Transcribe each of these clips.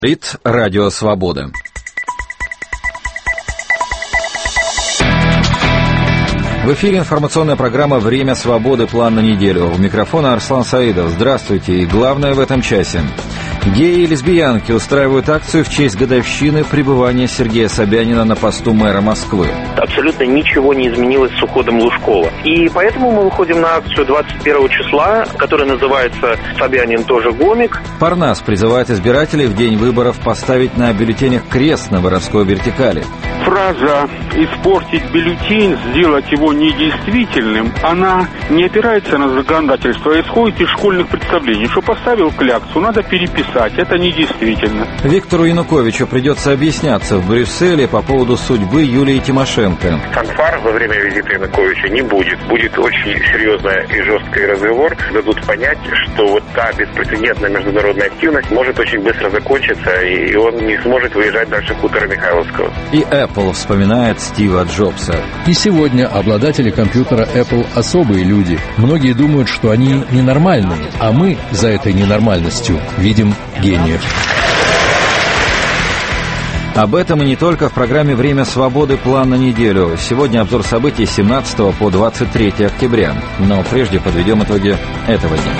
Радио Свобода. В эфире информационная программа «Время свободы. План на неделю». У микрофона Арслан Саидов. Здравствуйте. И главное в этом часе. Геи и лесбиянки устраивают акцию в честь годовщины пребывания Сергея Собянина на посту мэра Москвы. Абсолютно ничего не изменилось с уходом Лужкова. И поэтому мы выходим на акцию 21 числа, которая называется «Собянин тоже гомик». Парнас призывает избирателей в день выборов поставить на бюллетенях крест на воровской вертикали. Фраза «испортить бюллетень, сделать его недействительным», она не опирается на законодательство, а исходит из школьных представлений. Что поставил кляксу, надо переписать, это недействительно. Виктору Януковичу придется объясняться в Брюсселе по поводу судьбы Юлии Тимошенко. Фанфар во время визита Януковича не будет. Будет очень серьезный и жесткий разговор. Дадут понять, что вот та беспрецедентная международная активность может очень быстро закончиться, и он не сможет выезжать дальше хутора Михайловского. И Apple вспоминает Стива Джобса. И сегодня обладатели компьютера Apple особые люди. Многие думают, что они ненормальные, а мы за этой ненормальностью видим гениев. Об этом и не только в программе «Время свободы. План на неделю». Сегодня обзор событий с 17 по 23 октября. Но прежде подведем итоги этого дня.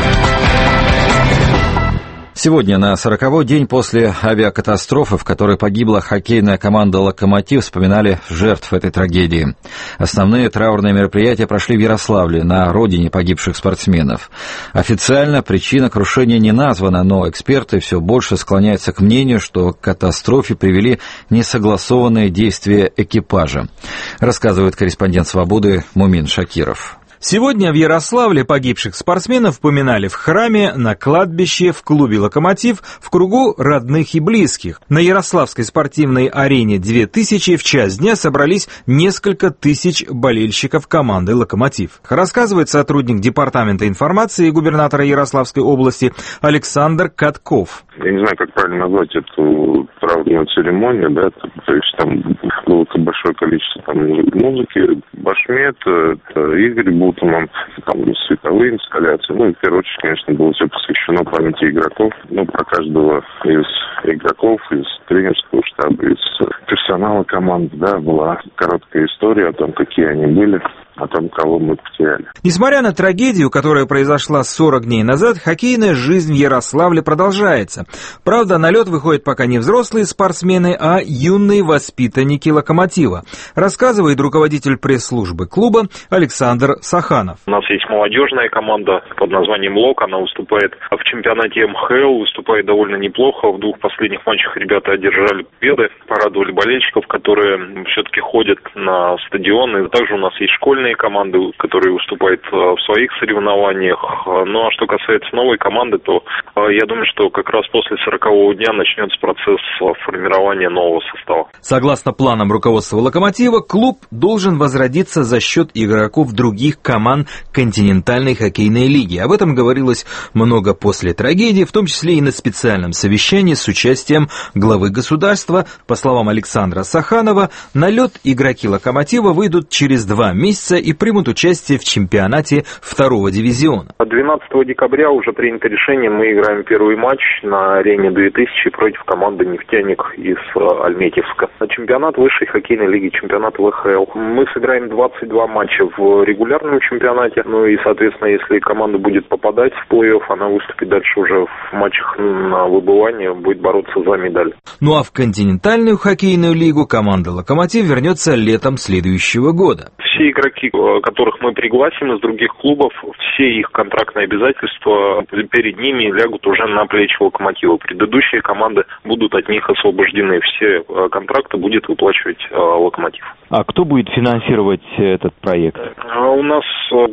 Сегодня, на 40-й день после авиакатастрофы, в которой погибла хоккейная команда «Локомотив», вспоминали жертв этой трагедии. Основные траурные мероприятия прошли в Ярославле, на родине погибших спортсменов. Официально причина крушения не названа, но эксперты все больше склоняются к мнению, что к катастрофе привели несогласованные действия экипажа, рассказывает корреспондент «Свободы» Мумин Шакиров. Сегодня в Ярославле погибших спортсменов поминали в храме, на кладбище, в клубе «Локомотив», в кругу родных и близких. На Ярославской спортивной арене 2000 в час дня собрались несколько тысяч болельщиков команды «Локомотив». Рассказывает сотрудник Департамента информации губернатора Ярославской области Александр Катков. Я не знаю, как правильно назвать эту траурную церемонию, да, то есть там было большое количество музыки, Башмет, Игорь Бутман, там световые инсталляции. Ну и в первую очередь, конечно, было все посвящено памяти игроков. Ну, про каждого из игроков, из тренерского штаба, из персонала команды, да, была короткая история о том, какие они были, о том, кого мы потеряли. Несмотря на трагедию, которая произошла 40 дней назад, хоккейная жизнь в Ярославле продолжается. Правда, на лед выходят пока не взрослые спортсмены, а юные воспитанники «Локомотива», рассказывает руководитель пресс-службы клуба Александр Саханов. У нас есть молодежная команда под названием «Лок». Она выступает в чемпионате МХЛ, выступает довольно неплохо. В двух последних матчах ребята одержали победы, порадовали болельщиков, которые все-таки ходят на стадионы. Также у нас есть школьные команды, которые выступают в своих соревнованиях. Ну а что касается новой команды, то я думаю, что как раз после 40-го дня начнется процесс формирования нового состава. Согласно планам руководства «Локомотива», клуб должен возродиться за счет игроков других команд континентальной хоккейной лиги. Об этом говорилось много после трагедии, в том числе и на специальном совещании с участием главы государства. По словам Александра Саханова, на лед игроки «Локомотива» выйдут через 2 месяца и примут участие в чемпионате 2-го дивизиона. 12 декабря уже принято решение, мы играем первый матч на арене 2000 против команды «Нефтяник» из Альметьевска. Чемпионат высшей хоккейной лиги, чемпионат ВХЛ. Мы сыграем 22 матча в регулярном чемпионате, ну и, соответственно, если команда будет попадать в плей-офф, она выступит дальше уже в матчах на выбывание, будет бороться за медаль. Ну а в континентальную хоккейную лигу команда «Локомотив» вернется летом следующего года. Все игроки, которых мы пригласим из других клубов, все их контрактные обязательства перед ними лягут уже на плечи «Локомотива». Предыдущие команды будут от них освобождены. Все контракты будет выплачивать «Локомотив». А кто будет финансировать этот проект? У нас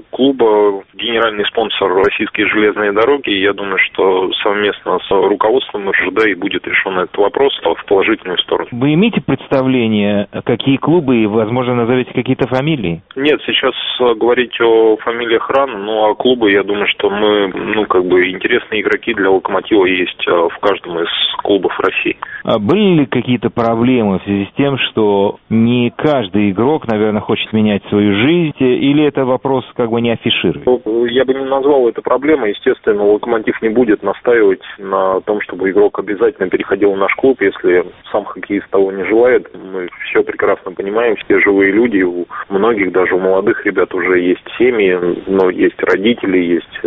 клуба генеральный спонсор «Российские железные дороги». Я думаю, что совместно с руководством РЖД и будет решен этот вопрос в положительную сторону. Вы имеете представление, какие клубы и, возможно, назовете какие-то фамилии? Нет, Нет, сейчас говорить о фамилиях рано, но клубы, я думаю, что мы, интересные игроки для «Локомотива» есть в каждом из клубов России. А были ли какие-то проблемы в связи с тем, что не каждый игрок, наверное, хочет менять свою жизнь, или это вопрос не афиширует? Я бы не назвал это проблемой. Естественно, «Локомотив» не будет настаивать на том, чтобы игрок обязательно переходил в наш клуб, если сам хоккеист того не желает. Мы все прекрасно понимаем, все живые люди, у многих, даже у молодых ребят уже есть семьи, но есть родители, есть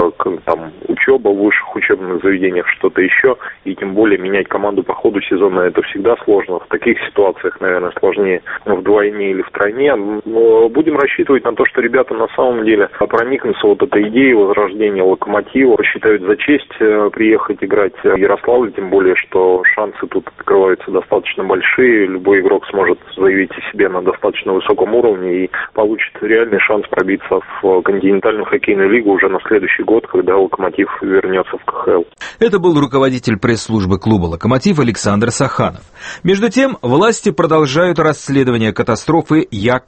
учеба в высших учебных заведениях, что-то еще, и тем более менять команду по ходу сезона это всегда сложно. В таких ситуациях, наверное, сложнее вдвойне или втройне. Но будем рассчитывать на то, что ребята на самом деле проникнутся этой идеей возрождения «Локомотива», считают за честь приехать играть в Ярославль, тем более, что шансы тут открываются достаточно большие. Любой игрок сможет заявить о себе на достаточно высоком уровне и получит реальный шанс пробиться в континентальную хоккейную лигу уже на следующий год, когда «Локомотив» вернется в КХЛ. Это был руководитель пресс-службы клуба «Локомотив» Александр Саханов. Между тем, власти продолжают расследование катастрофы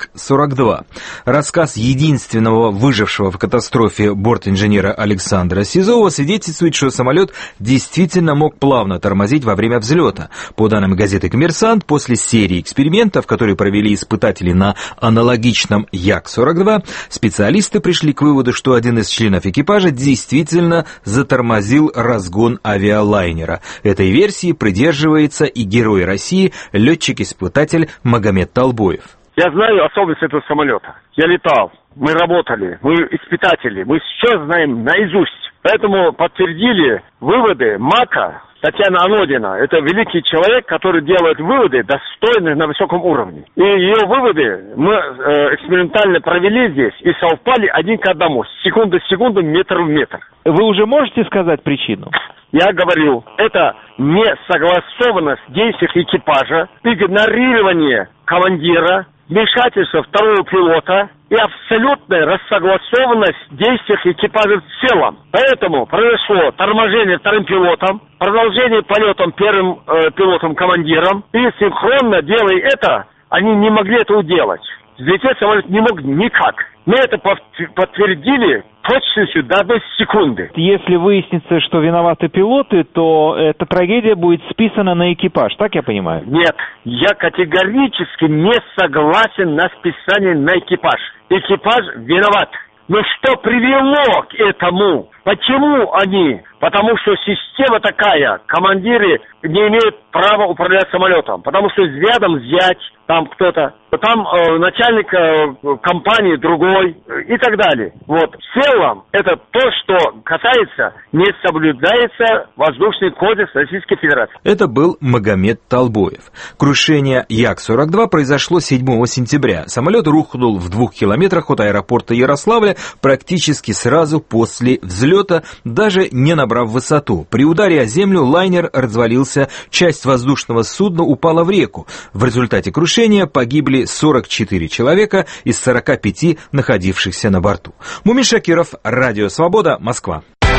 Як-42. Рассказ единственного выжившего в катастрофе бортинженера Александра Сизова свидетельствует, что самолет действительно мог плавно тормозить во время взлета. По данным газеты «Коммерсант», после серии экспериментов, которые провели испытатели на аналогичном Як-42, специалисты пришли к выводу, что один из членов экипажа действительно затормозил разгон авиалайнера. Этой версии придерживается и герой России, летчик-испытатель Магомед Толбоев. Я знаю особенности этого самолета. Я летал, мы работали, мы испытатели, мы все знаем наизусть. Поэтому подтвердили выводы МАКа Татьяна Анодина. Это великий человек, который делает выводы, достойные на высоком уровне. И ее выводы мы экспериментально провели здесь и совпали один к одному, секунда в секунду, метр в метр. Вы уже можете сказать причину? Я говорю, это несогласованность действий экипажа, игнорирование командира, вмешательство второго пилота и абсолютная рассогласованность действий экипажа в целом. Поэтому произошло торможение вторым пилотом, продолжение полетом первым пилотом-командиром, и синхронно делая это, они не могли этого делать. Взлететь самолет не мог никак. Мы это подтвердили точностью до одной секунды. Если выяснится, что виноваты пилоты, то эта трагедия будет списана на экипаж, так я понимаю? Нет, я категорически не согласен на списание на экипаж. Экипаж виноват. Но что привело к этому? Почему они? Потому что система такая, командиры не имеют права управлять самолетом. Потому что рядом взять там кто-то, там начальник компании другой и так далее. Вот. В целом, это то, что касается, не соблюдается воздушный кодекс Российской Федерации. Это был Магомед Толбоев. Крушение Як-42 произошло 7 сентября. Самолет рухнул в 2 километрах от аэропорта Ярославля практически сразу после взлета, даже не набрав высоту. При ударе о землю лайнер развалился, часть воздушного судна упала в реку. В результате крушения погибли 44 человека из 45 находившихся на борту. Мумин Шакиров, Радио Свобода, Москва.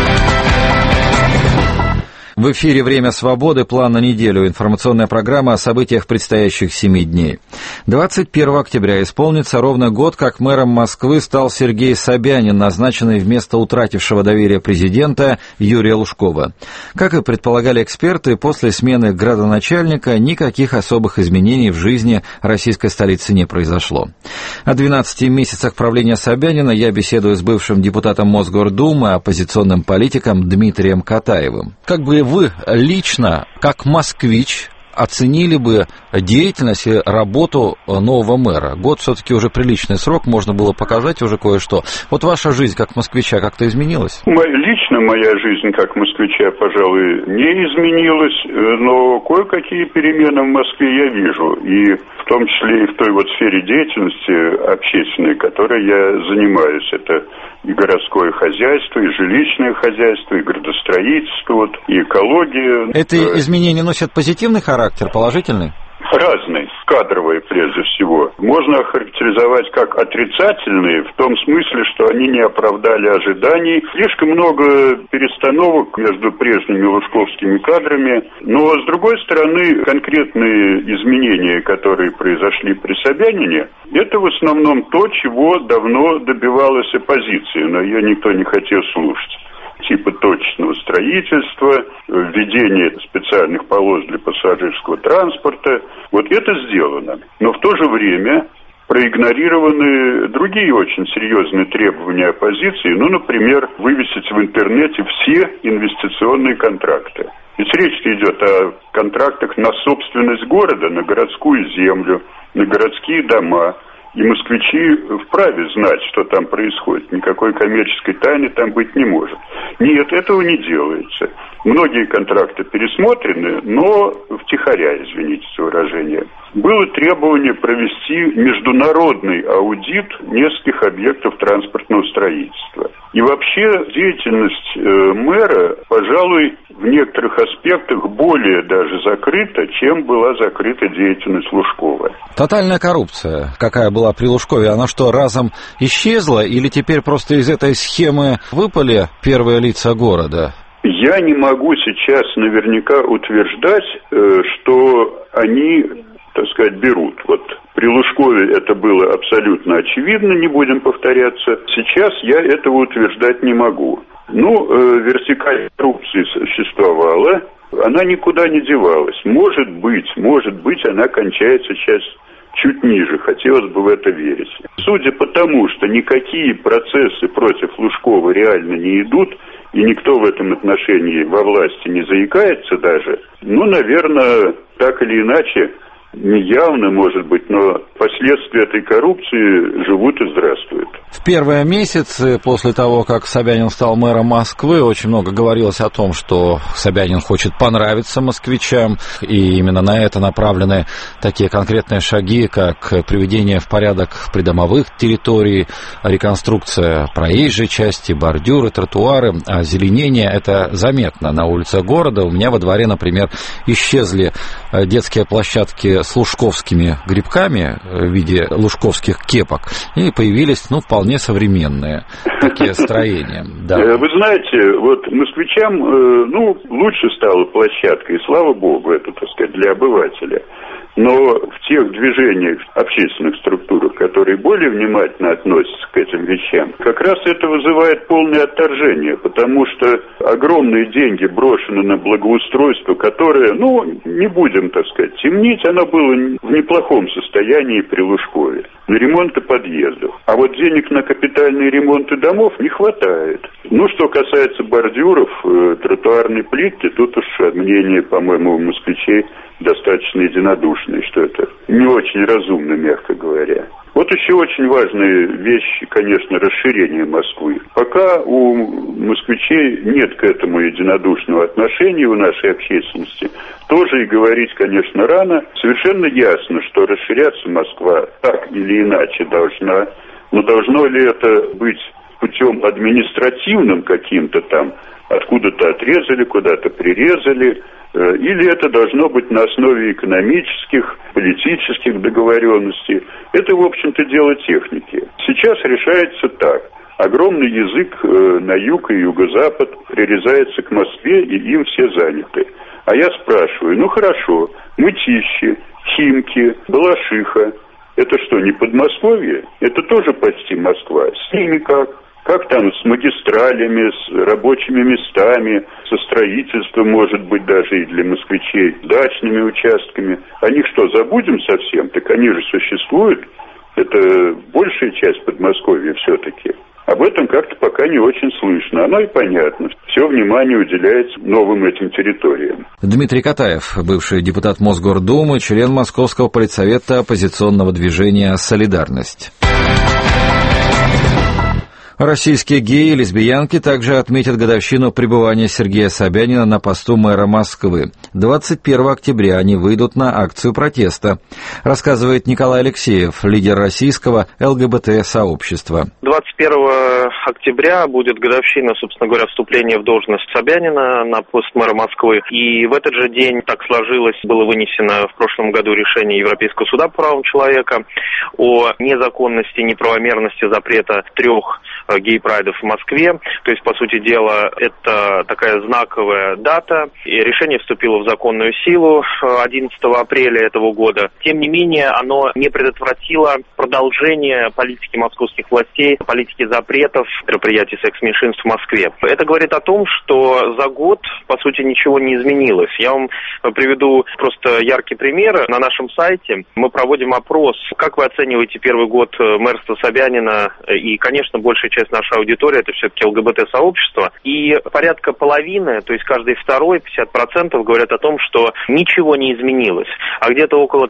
В эфире «Время свободы», план на неделю. Информационная программа о событиях предстоящих 7 дней. 21 октября исполнится ровно год, как мэром Москвы стал Сергей Собянин, назначенный вместо утратившего доверие президента Юрия Лужкова. Как и предполагали эксперты, после смены градоначальника никаких особых изменений в жизни российской столицы не произошло. О 12 месяцах правления Собянина я беседую с бывшим депутатом Мосгордумы, оппозиционным политиком Дмитрием Катаевым. Как бы вы лично, как москвич, оценили бы деятельность и работу нового мэра? Год все-таки уже приличный срок, можно было показать уже кое-что. Вот ваша жизнь как москвича как-то изменилась? Лично моя жизнь как москвича, пожалуй, не изменилась, но кое-какие перемены в Москве я вижу. И в том числе и в той сфере деятельности общественной, которой я занимаюсь. Это и городское хозяйство, и жилищное хозяйство, и градостроительство, и экология. Эти изменения носят позитивный характер, положительный? Разный. В кадровые прежде всего, можно охарактеризовать как отрицательные, в том смысле, что они не оправдали ожиданий. Слишком много перестановок между прежними лужковскими кадрами. Но, с другой стороны, конкретные изменения, которые произошли при Собянине, это в основном то, чего давно добивалась оппозиция, но ее никто не хотел слушать. Типа точечного строительства, введение специальных полос для пассажирского транспорта. Вот это сделано. Но в то же время проигнорированы другие очень серьезные требования оппозиции. Ну, например, вывесить в интернете все инвестиционные контракты. Ведь речь идет о контрактах на собственность города, на городскую землю, на городские дома. И москвичи вправе знать, что там происходит. Никакой коммерческой тайны там быть не может. Нет, этого не делается. Многие контракты пересмотрены, но втихаря, извините за выражение. Было требование провести международный аудит нескольких объектов транспортного строительства. И вообще деятельность мэра, пожалуй, в некоторых аспектах более даже закрыта, чем была закрыта деятельность Лужкова. Тотальная коррупция, какая была при Лужкове, она что, разом исчезла или теперь просто из этой схемы выпали первые лица города? Я не могу сейчас наверняка утверждать, что они, так сказать, берут. Вот при Лужкове это было абсолютно очевидно, не будем повторяться. Сейчас я этого утверждать не могу. Вертикаль коррупции существовала, она никуда не девалась. Может быть, она кончается сейчас чуть ниже, хотелось бы в это верить. Судя по тому, что никакие процессы против Лужкова реально не идут, и никто в этом отношении во власти не заикается даже, наверное, так или иначе, неявно, может быть, но последствия этой коррупции живут и здравствуют. В первые месяцы после того, как Собянин стал мэром Москвы, очень много говорилось о том, что Собянин хочет понравиться москвичам, и именно на это направлены такие конкретные шаги, как приведение в порядок придомовых территорий, реконструкция проезжей части, бордюры, тротуары, озеленение. Это заметно на улицах города. У меня во дворе, например, исчезли детские площадки с лужковскими грибками в виде лужковских кепок, и появились, вполне современные такие строения. Да. Вы знаете, вот москвичам, лучше стала площадка, и слава богу, это, так сказать, для обывателя. Но в тех движениях, общественных структурах, которые более внимательно относятся к этим вещам, как раз это вызывает полное отторжение, потому что огромные деньги брошены на благоустройство, которое, не будем, так сказать, темнить, оно было в неплохом состоянии при Лужкове, на ремонты подъездов. А вот денег на капитальные ремонты домов не хватает. Что касается бордюров, тротуарной плитки, тут уж мнение, по-моему, у москвичей достаточно единодушные, что это не очень разумно, мягко говоря. Вот еще очень важная вещь, конечно, расширение Москвы. Пока у москвичей нет к этому единодушного отношения у нашей общественности, тоже и говорить, конечно, рано. Совершенно ясно, что расширяться Москва так или иначе должна, но должно ли это быть путем административным каким-то там, откуда-то отрезали, куда-то прирезали, или это должно быть на основе экономических, политических договоренностей. Это, в общем-то, дело техники. Сейчас решается так. Огромный язык на юг и юго-запад прирезается к Москве, и им все заняты. А я спрашиваю, хорошо, Мытищи, Химки, Балашиха, это что, не Подмосковье? Это тоже почти Москва. С ними как? Как там с магистралями, с рабочими местами, со строительством, может быть, даже и для москвичей, дачными участками. О них что, забудем совсем? Так они же существуют. Это большая часть Подмосковья все-таки. Об этом как-то пока не очень слышно. Оно и понятно. Все внимание уделяется новым этим территориям. Дмитрий Катаев, бывший депутат Мосгордумы, член Московского политсовета оппозиционного движения «Солидарность». Российские геи и лесбиянки также отметят годовщину пребывания Сергея Собянина на посту мэра Москвы. 21 октября они выйдут на акцию протеста, рассказывает Николай Алексеев, лидер российского ЛГБТ-сообщества. 21 октября будет годовщина, собственно говоря, вступления в должность Собянина на пост мэра Москвы. И в этот же день так сложилось, было вынесено в прошлом году решение Европейского суда по правам человека о незаконности, неправомерности запрета 3 гей-прайдов в Москве. То есть, по сути дела, это такая знаковая дата. И решение вступило в законную силу 11 апреля этого года. Тем не менее, оно не предотвратило продолжение политики московских властей, политики запретов мероприятий секс-меньшинств в Москве. Это говорит о том, что за год, по сути, ничего не изменилось. Я вам приведу просто яркий пример. На нашем сайте мы проводим опрос. Как вы оцениваете первый год мэрства Собянина? И, конечно, большая часть нашей аудитории — это все-таки ЛГБТ-сообщество. И порядка половины, то есть каждый второй, 50% говорят о том, что ничего не изменилось. А где-то около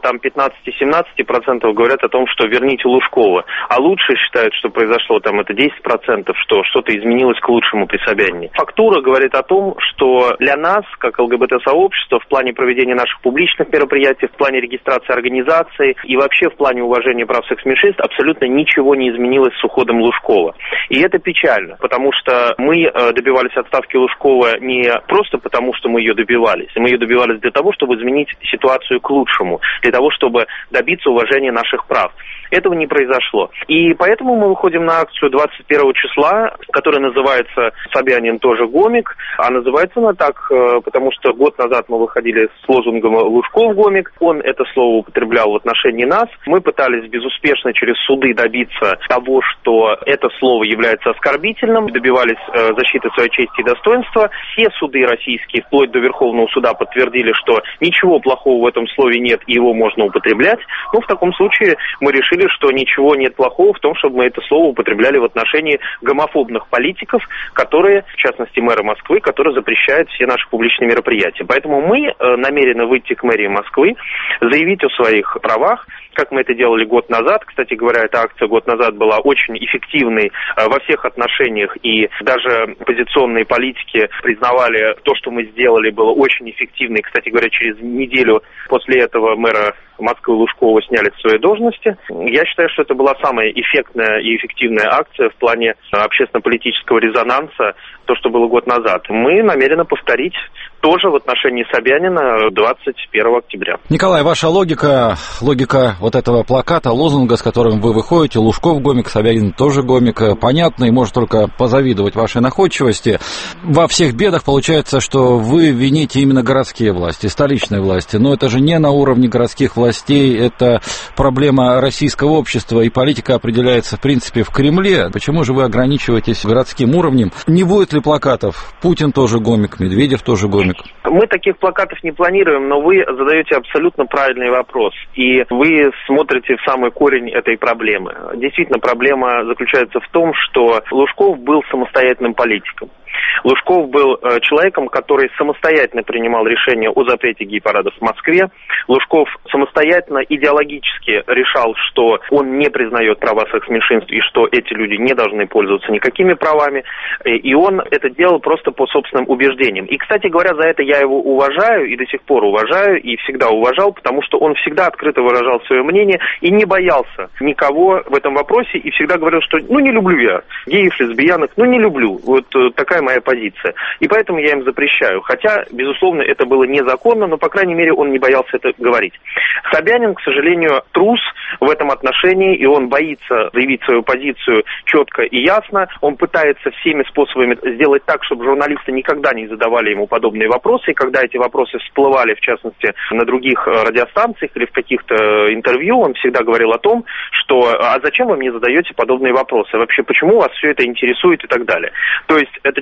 15-17% говорят о том, что верните Лужкова. А лучше считают, что произошло это 10%, что что-то изменилось к лучшему при Собянине. Фактура говорит о том, что для нас, как ЛГБТ-сообщества, в плане проведения наших публичных мероприятий, в плане регистрации организаций и вообще в плане уважения прав секс-меньшинств абсолютно ничего не изменилось с уходом Лужкова. И это печально, потому что мы добивались отставки Лужкова не просто потому, что мы ее добивались. Мы ее добивались для того, чтобы изменить ситуацию к лучшему, для того, чтобы добиться уважения наших прав. Этого не произошло. И поэтому мы выходим на акцию 21 числа, которая называется «Собянин тоже гомик». А называется она так, потому что год назад мы выходили с лозунгом «Лужков гомик». Он это слово употреблял в отношении нас. Мы пытались безуспешно через суды добиться того, что это слово является оскорбительным, добивались защиты своей чести и достоинства. Все суды российские, вплоть до Верховного суда, подтвердили, что ничего плохого в этом слове нет и его можно употреблять. Ну, в таком случае мы решили, что ничего нет плохого в том, чтобы мы это слово употребляли в отношении гомофобных политиков, которые, в частности, мэра Москвы, которые запрещают все наши публичные мероприятия. Поэтому мы намерены выйти к мэрии Москвы, заявить о своих правах, как мы это делали год назад. Кстати говоря, эта акция год назад была очень эффективной во всех отношениях, и даже оппозиционные политики признавали то, что мы сделали, было очень эффективно. И, кстати говоря, через неделю после этого мэра Москвы Лужкова сняли с своей должности. Я считаю, что это была самая эффектная и эффективная акция в плане общественно-политического резонанса, то, что было год назад. Мы намерены повторить тоже в отношении Собянина 21 октября. Николай, ваша логика вот этого плаката, лозунга, с которым вы выходите, Лужков гомик, Собянин тоже гомик, понятно, и может только позавидовать вашей находчивости. Во всех бедах получается, что вы вините именно городские власти, столичные власти, но это же не на уровне городских властей, это проблема российского общества, и политика определяется, в принципе, в Кремле. Почему же вы ограничиваетесь городским уровнем? Не будет ли плакатов? Путин тоже гомик, Медведев тоже гомик. Мы таких плакатов не планируем, но вы задаете абсолютно правильный вопрос. И вы смотрите в самый корень этой проблемы. Действительно, проблема заключается в том, что Лужков был самостоятельным политиком. Лужков был человеком, который самостоятельно принимал решение о запрете гей-парадов в Москве. Лужков самостоятельно идеологически решал, что он не признает права секс-меньшинств и что эти люди не должны пользоваться никакими правами. И он это делал просто по собственным убеждениям. И, кстати говоря, за это я его уважаю и до сих пор уважаю, и всегда уважал, потому что он всегда открыто выражал свое мнение и не боялся никого в этом вопросе, и всегда говорил, что не люблю я геев, лесбиянок, не люблю. Вот такая моя позиция. И поэтому я им запрещаю. Хотя, безусловно, это было незаконно, но, по крайней мере, он не боялся это говорить. Собянин, к сожалению, трус в этом отношении, и он боится заявить свою позицию четко и ясно. Он пытается всеми способами сделать так, чтобы журналисты никогда не задавали ему подобные вопросы, и когда эти вопросы всплывали, в частности, на других радиостанциях или в каких-то интервью, он всегда говорил о том, что «а зачем вы мне задаете подобные вопросы? Вообще, почему вас все это интересует?» и так далее. То есть, это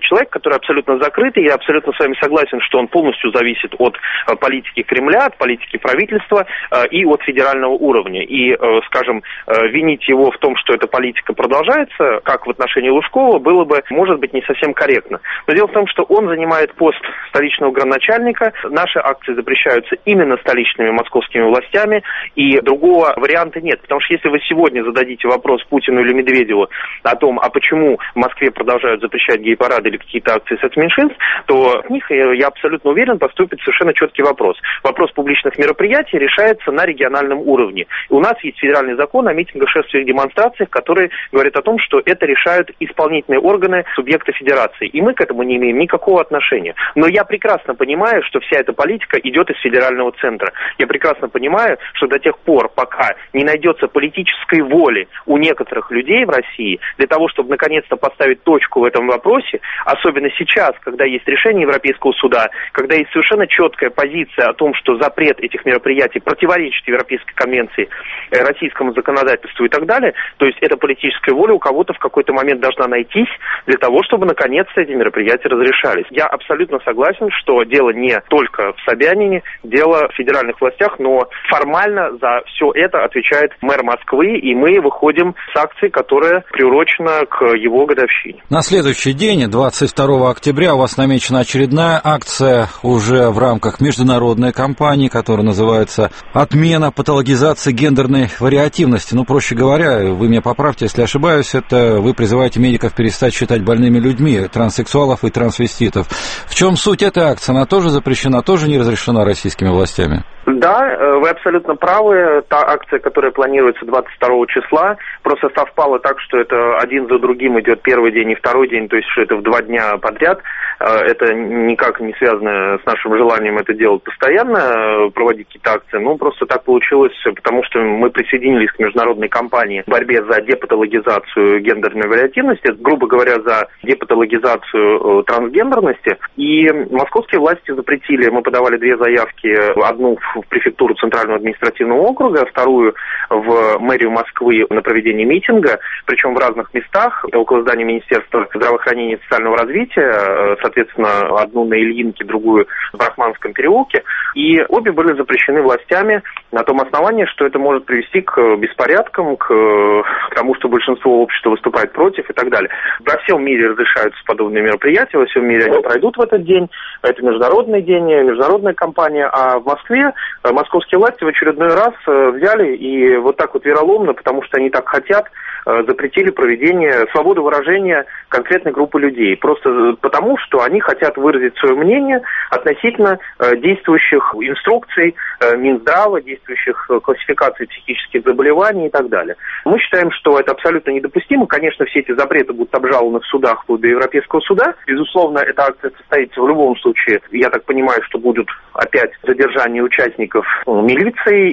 человек, который абсолютно закрытый, я абсолютно с вами согласен, что он полностью зависит от политики Кремля, от политики правительства и от федерального уровня. И, скажем, винить его в том, что эта политика продолжается, как в отношении Лужкова, было бы, может быть, не совсем корректно. Но дело в том, что он занимает пост столичного градоначальника, наши акции запрещаются именно столичными московскими властями, и другого варианта нет. Потому что если вы сегодня зададите вопрос Путину или Медведеву о том, а почему в Москве продолжают запрещать гей-парады или какие-то акции соцменьшинств, то от них, я абсолютно уверен, поступит совершенно четкий вопрос. Вопрос публичных мероприятий решается на региональном уровне. И у нас есть федеральный закон о митингах, шествиях, демонстрациях, который говорит о том, что это решают исполнительные органы субъекта федерации. И мы к этому не имеем никакого отношения. Но я прекрасно понимаю, что вся эта политика идет из федерального центра. Я прекрасно понимаю, что до тех пор, пока не найдется политической воли у некоторых людей в России для того, чтобы наконец-то поставить точку в этом вопросе, особенно сейчас, когда есть решение Европейского суда, когда есть совершенно четкая позиция о том, что запрет этих мероприятий противоречит Европейской конвенции, российскому законодательству и так далее, то есть эта политическая воля у кого-то в какой-то момент должна найтись для того, чтобы наконец-то эти мероприятия разрешались. Я абсолютно согласен, что дело не только в Собянине, дело в федеральных властях, но формально за все это отвечает мэр Москвы, и мы выходим с акцией, которая приурочена к его годовщине. На следующий день, 22 октября, у вас намечена очередная акция уже в рамках международной кампании, которая называется «Отмена патологизации гендерной вариативности». Ну, проще говоря, вы меня поправьте, если ошибаюсь, это вы призываете медиков перестать считать больными людьми, транссексуалов и трансвеститов. В чем суть этой акции? Она тоже запрещена, тоже не разрешена российскими властями? Да, вы абсолютно правы. Та акция, которая планируется 22 числа, просто совпало так, что это один за другим идет первый день и второй день, то есть что это в 2 дня подряд. Это никак не связано с нашим желанием это делать постоянно, проводить какие-то акции. Ну, просто так получилось, потому что мы присоединились к международной кампании в борьбе за депатологизацию гендерной вариативности, грубо говоря, за депатологизацию трансгендерности. И московские власти запретили, мы подавали 2 заявки, одну в префектуру Центрального административного округа, вторую в мэрию Москвы на проведение митинга, причем в разных местах, около здания Министерства здравоохранения и социального развития, соответственно, одну на Ильинке, другую в Брахманском переулке, и обе были запрещены властями на том основании, что это может привести к беспорядкам, к тому, что большинство общества выступает против и так далее. Во всем мире разрешаются подобные мероприятия, во всем мире они пройдут в этот день, это международный день, международная кампания, а в Москве московские власти в очередной раз взяли и вот так вот вероломно, потому что они так хотят, запретили проведение свободы выражения конкретной группы людей. Просто потому, что они хотят выразить свое мнение относительно действующих инструкций Минздрава, действующих классификаций психических заболеваний и так далее. Мы считаем, что это абсолютно недопустимо. Конечно, все эти запреты будут обжалованы в судах вплоть до Европейского суда. Безусловно, эта акция состоится в любом случае. Я так понимаю, что будут опять задержания участников милиции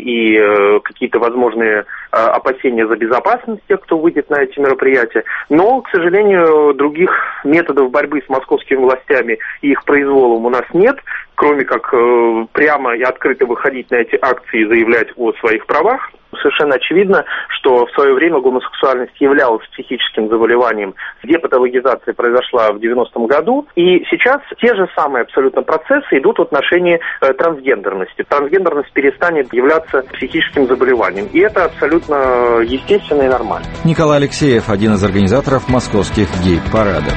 и какие-то возможные опасения за безопасность тех, кто выйдет на эти мероприятия. Но, к сожалению, других методов борьбы с московскими властями и их произволом у нас нет, кроме как прямо и открыто выходить на эти акции и заявлять о своих правах. Совершенно очевидно, что в свое время гомосексуальность являлась психическим заболеванием. Депатологизация произошла в 90-м году, и сейчас те же самые абсолютно процессы идут в отношении трансгендерности. Трансгендерность перестанет являться психическим заболеванием, и это абсолютно естественно и нормально. Николай Алексеев, один из организаторов московских гей-парадов.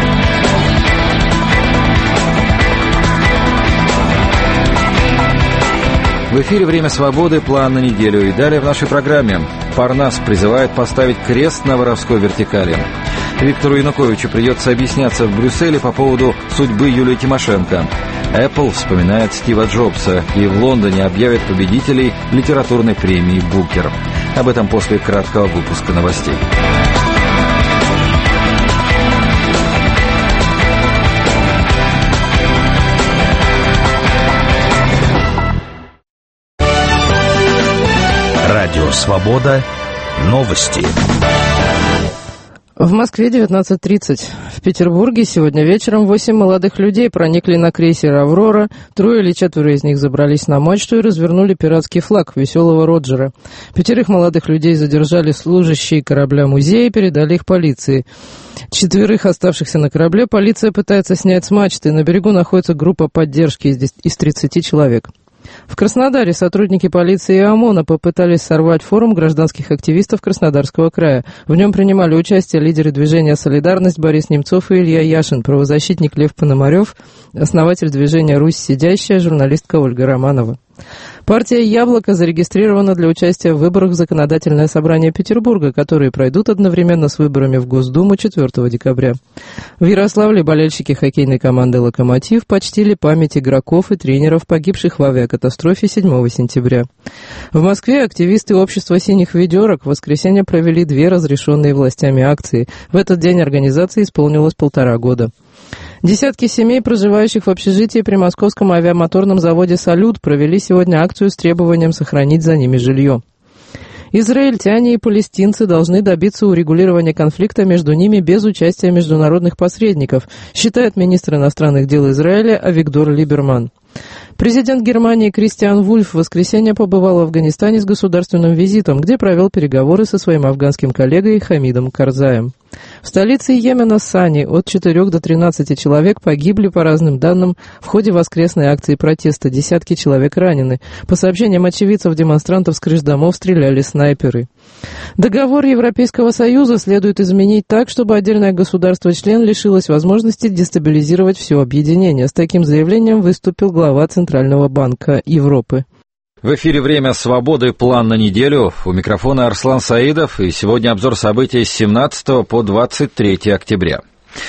В эфире «Время свободы», план на неделю. И далее в нашей программе. Парнас призывает поставить крест на воровской вертикали. Виктору Януковичу придется объясняться в Брюсселе по поводу судьбы Юлии Тимошенко. Apple вспоминает Стива Джобса и в Лондоне объявит победителей литературной премии «Букер». Об этом после краткого выпуска новостей. Радио «Свобода». Новости. В Москве 19:30. В Петербурге сегодня вечером 8 молодых людей проникли на крейсер «Аврора». 3 или 4 из них забрались на мачту и развернули пиратский флаг «Веселого Роджера». 5 молодых людей задержали служащие корабля-музея и передали их полиции. 4 оставшихся на корабле полиция пытается снять с мачты. На берегу находится группа поддержки из 30 человек. В Краснодаре сотрудники полиции и ОМОНа попытались сорвать форум гражданских активистов Краснодарского края. В нем принимали участие лидеры движения «Солидарность» Борис Немцов и Илья Яшин, правозащитник Лев Пономарев, основатель движения «Русь сидящая», журналистка Ольга Романова. Партия «Яблоко» зарегистрирована для участия в выборах в Законодательное собрание Петербурга, которые пройдут одновременно с выборами в Госдуму 4 декабря. В Ярославле болельщики хоккейной команды «Локомотив» почтили память игроков и тренеров, погибших в авиакатастрофе 7 сентября. В Москве активисты общества «Синих ведерок» в воскресенье провели 2 разрешенные властями акции. В этот день организации исполнилось 1,5 года. Десятки семей, проживающих в общежитии при Московском авиамоторном заводе «Салют», провели сегодня акцию с требованием сохранить за ними жилье. Израильтяне и палестинцы должны добиться урегулирования конфликта между ними без участия международных посредников, считает министр иностранных дел Израиля Авигдор Либерман. Президент Германии Кристиан Вульф в воскресенье побывал в Афганистане с государственным визитом, где провел переговоры со своим афганским коллегой Хамидом Карзаем. В столице Йемена Сани от 4 до 13 человек погибли, по разным данным, в ходе воскресной акции протеста. Десятки человек ранены. По сообщениям очевидцев, демонстрантов с крыш домов стреляли снайперы. Договор Европейского Союза следует изменить так, чтобы отдельное государство-член лишилось возможности дестабилизировать все объединение. С таким заявлением выступил глава Центрального банка Европы. В эфире «Время свободы. План на неделю». У микрофона Арслан Саидов. И сегодня обзор событий с 17 по 23 октября.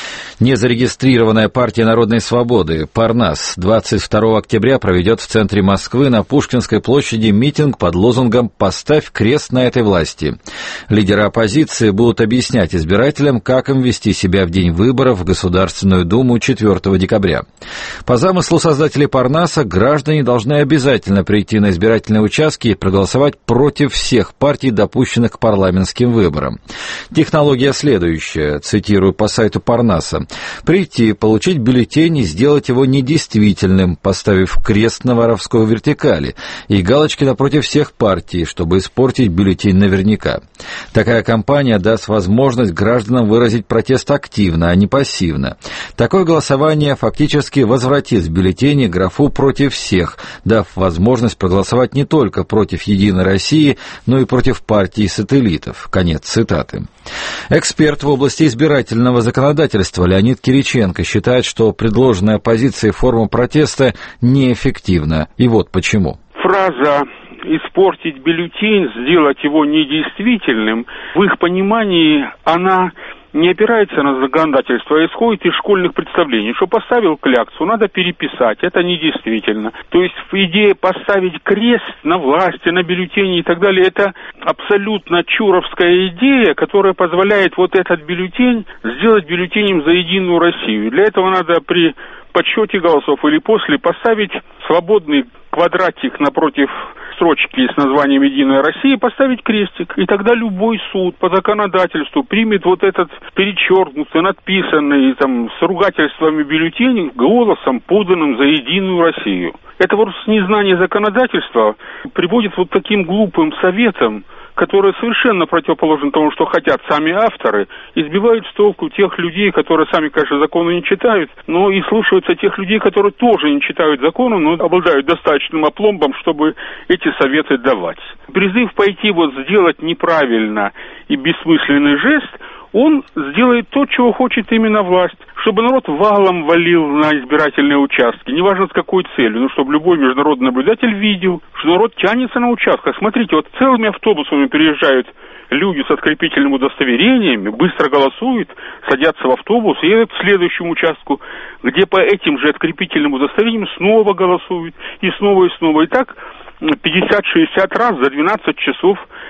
Незарегистрированная партия Народной свободы «Парнас» 22 октября проведет в центре Москвы на Пушкинской площади митинг под лозунгом «Поставь крест на этой власти». Лидеры оппозиции будут объяснять избирателям, как им вести себя в день выборов в Государственную Думу 4 декабря. По замыслу создателей «Парнаса» граждане должны обязательно прийти на избирательные участки и проголосовать против всех партий, допущенных к парламентским выборам. Технология следующая, цитирую по сайту «Парнаса». Прийти, получить бюллетень и сделать его недействительным, поставив крест на воровской вертикали и галочки напротив всех партий, чтобы испортить бюллетень наверняка. Такая кампания даст возможность гражданам выразить протест активно, а не пассивно. Такое голосование фактически возвратит в бюллетене графу «против всех», дав возможность проголосовать не только против «Единой России», но и против партий-сателлитов. Конец цитаты. Эксперт в области избирательного законодательства Леонид Кириченко считает, что предложенная оппозицией форма протеста неэффективна. И вот почему. Фраза «испортить бюллетень», «сделать его недействительным», в их понимании она не опирается на законодательство, а исходит из школьных представлений, что поставил кляксу, надо переписать, это недействительно. То есть идея поставить крест на власти, на бюллетени и так далее, это абсолютно чуровская идея, которая позволяет вот этот бюллетень сделать бюллетенем за Единую Россию. Для этого надо при подсчете голосов или после поставить свободный квадратик напротив строчки с названием «Единая Россия», поставить крестик, и тогда любой суд по законодательству примет вот этот перечеркнутый, надписанный там с ругательствами бюллетень голосом, поданным за Единую Россию. Это вот незнание законодательства приводит вот таким глупым советам, которые совершенно противоположны тому, что хотят сами авторы, и сбивают с толку тех людей, которые сами, конечно, законы не читают, но и слушаются тех людей, которые тоже не читают законы, но обладают достаточным опломбом, чтобы эти советы давать. Призыв пойти вот сделать неправильно и бессмысленный жест, он сделает то, чего хочет именно власть, чтобы народ валом валил на избирательные участки, неважно с какой целью, но чтобы любой международный наблюдатель видел, что народ тянется на участках. Смотрите, вот целыми автобусами приезжают люди с открепительными удостоверениями, быстро голосуют, садятся в автобус и едут к следующему участку, где по этим же открепительным удостоверениям снова голосуют, и снова, и снова. И так 50-60 раз за 12 часов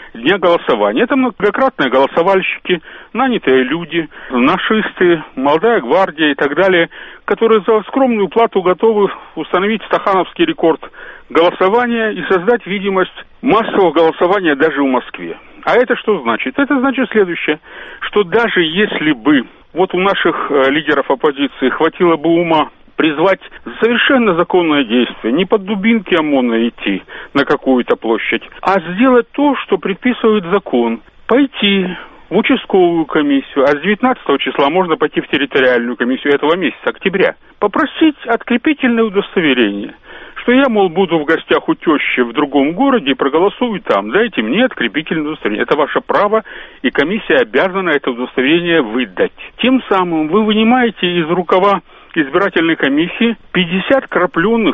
дня голосования. Это многократные голосовальщики, нанятые люди, нашисты, молодая гвардия и так далее, которые за скромную плату готовы установить стахановский рекорд голосования и создать видимость массового голосования даже в Москве. А это что значит? Это значит следующее, что даже если бы вот у наших лидеров оппозиции хватило бы ума призвать совершенно законное действие, не под дубинки ОМОНа идти на какую-то площадь, а сделать то, что предписывает закон, пойти в участковую комиссию, а с 19 числа можно пойти в территориальную комиссию этого месяца, октября, попросить открепительное удостоверение, что я, мол, буду в гостях у тещи в другом городе и проголосую там, дайте мне открепительное удостоверение. Это ваше право, и комиссия обязана это удостоверение выдать. Тем самым вы вынимаете из рукава избирательной комиссии 50 крапленых,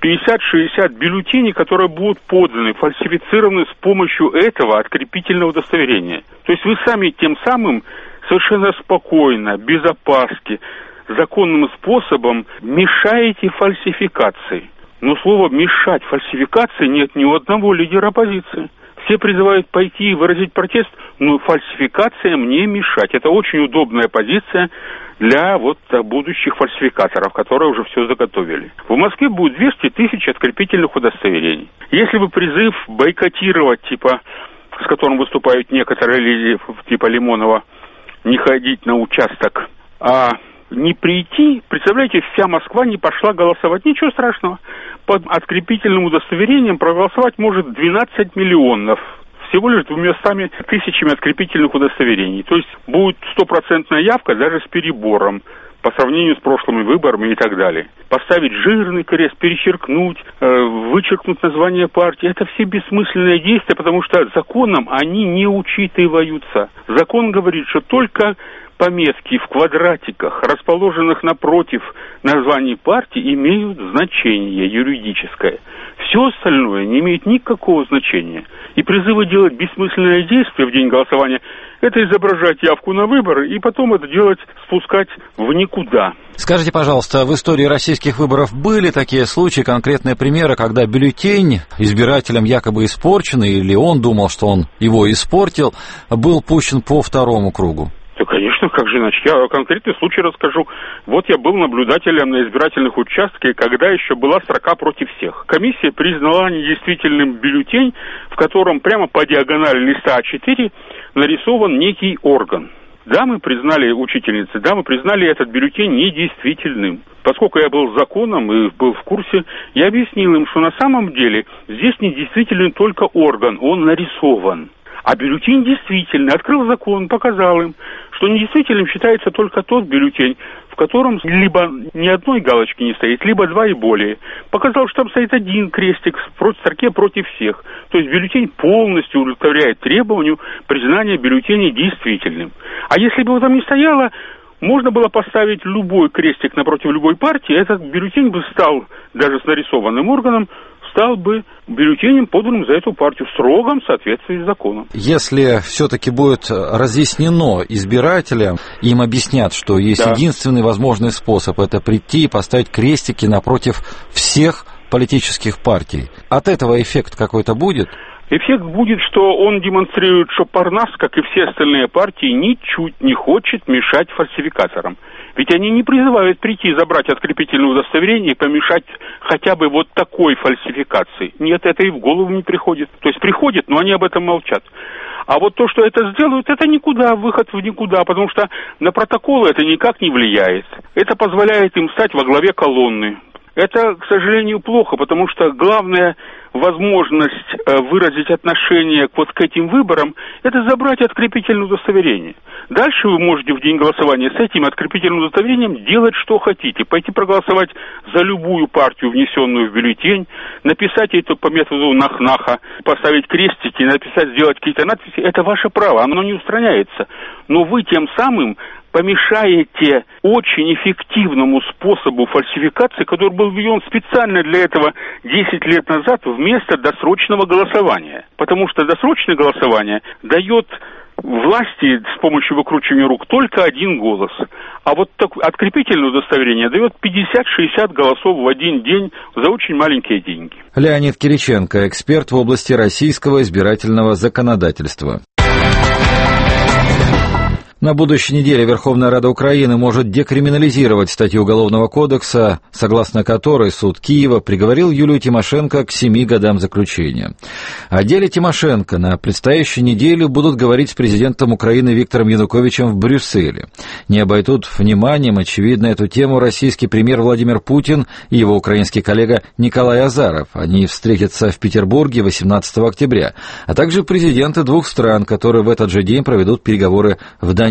50-60 бюллетеней, которые будут поданы, фальсифицированы с помощью этого открепительного удостоверения. То есть вы сами тем самым совершенно спокойно, без опаски, законным способом мешаете фальсификации. Но слово «мешать фальсификации» нет ни у одного лидера оппозиции. Все призывают пойти и выразить протест, но фальсификациям не мешать. Это очень удобная позиция для будущих фальсификаторов, которые уже все заготовили. В Москве будет 200 тысяч открепительных удостоверений. Если бы призыв бойкотировать, с которым выступают некоторые лидеры, типа Лимонова, не ходить на участок, а не прийти, представляете, вся Москва не пошла голосовать. Ничего страшного. Под открепительным удостоверением проголосовать может 12 миллионов. Всего лишь 200 тысячами открепительных удостоверений. То есть будет стопроцентная явка даже с перебором по сравнению с прошлыми выборами и так далее. Поставить жирный крест, перечеркнуть, вычеркнуть название партии. Это все бессмысленные действия, потому что законом они не учитываются. Закон говорит, что только пометки в квадратиках, расположенных напротив названий партий, имеют значение юридическое. Все остальное не имеет никакого значения. И призывы делать бессмысленные действия в день голосования – это изображать явку на выборы и потом это делать, спускать в никуда. Скажите, пожалуйста, в истории российских выборов были такие случаи, конкретные примеры, когда бюллетень избирателем якобы испорченный, или он думал, что он его испортил, был пущен по второму кругу? Да, конечно, как же иначе. Я конкретный случай расскажу. Вот я был наблюдателем на избирательных участках, когда еще была строка против всех. Комиссия признала недействительным бюллетень, в котором прямо по диагонали листа А4 нарисован некий орган. Да, мы признали, учительницы, да, мы признали этот бюллетень недействительным. Поскольку я был законом и был в курсе, я объяснил им, что на самом деле здесь недействителен только орган, он нарисован. А бюллетень действительный. Открыл закон, показал им, что недействительным считается только тот бюллетень, в котором либо ни одной галочки не стоит, либо два и более. Показал, что там стоит один крестик в строке против всех. То есть бюллетень полностью удовлетворяет требованию признания бюллетеня действительным. А если бы его там не стояло, можно было поставить любой крестик напротив любой партии, этот бюллетень бы стал, даже с нарисованным органом, стал бы бюллетенем, поданным за эту партию, в строгом соответствии с законом. Если все-таки будет разъяснено избирателям, им объяснят, что есть единственный возможный способ, это прийти и поставить крестики напротив всех политических партий. От этого эффект какой-то будет? Эффект будет, что он демонстрирует, что Парнас, как и все остальные партии, ничуть не хочет мешать фальсификаторам. Ведь они не призывают прийти, забрать открепительное удостоверение и помешать хотя бы вот такой фальсификации. Нет, это и в голову не приходит. То есть приходит, но они об этом молчат. А вот то, что это сделают, это никуда, выход в никуда, потому что на протоколы это никак не влияет. Это позволяет им стать во главе колонны. Это, к сожалению, плохо, потому что главная возможность выразить отношение вот к этим выборам – это забрать открепительное удостоверение. Дальше вы можете в день голосования с этим открепительным удостоверением делать, что хотите. Пойти проголосовать за любую партию, внесенную в бюллетень, написать это по методу нах-наха, поставить крестики, написать, сделать какие-то надписи – это ваше право, оно не устраняется. Но вы тем самым помешаете очень эффективному способу фальсификации, который был введен специально для этого 10 лет назад вместо досрочного голосования. Потому что досрочное голосование дает власти с помощью выкручивания рук только один голос. А вот открепительное удостоверение дает 50-60 голосов в один день за очень маленькие деньги. Леонид Кириченко, эксперт в области российского избирательного законодательства. На будущей неделе Верховная Рада Украины может декриминализировать статью Уголовного кодекса, согласно которой суд Киева приговорил Юлию Тимошенко к 7 годам заключения. О деле Тимошенко на предстоящей неделе будут говорить с президентом Украины Виктором Януковичем в Брюсселе. Не обойдут вниманием, очевидно, эту тему российский премьер Владимир Путин и его украинский коллега Николай Азаров. Они встретятся в Петербурге 18 октября, а также президенты двух стран, которые в этот же день проведут переговоры в Донецке.